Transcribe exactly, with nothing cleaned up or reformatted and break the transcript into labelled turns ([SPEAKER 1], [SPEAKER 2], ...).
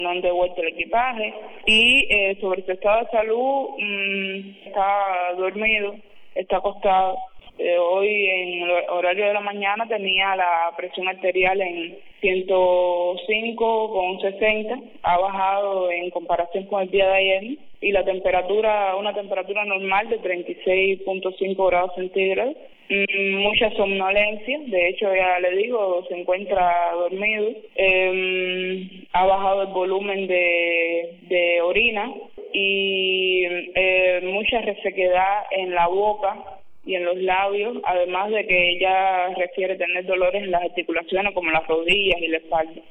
[SPEAKER 1] no han devuelto el equipaje y eh, sobre su estado de salud mmm, está dormido, está acostado. Eh, hoy en el horario de la mañana tenía la presión arterial en ciento cinco con sesenta, ha bajado en comparación con el día de ayer, y la temperatura, una temperatura normal de treinta y seis punto cinco grados centígrados. Mm, mucha somnolencia, de hecho ya le digo, se encuentra dormido. Eh, ha bajado el volumen de, de orina y eh, mucha resequedad en la boca y en los labios, además de que ella refiere tener dolores en las articulaciones como las rodillas y la espalda.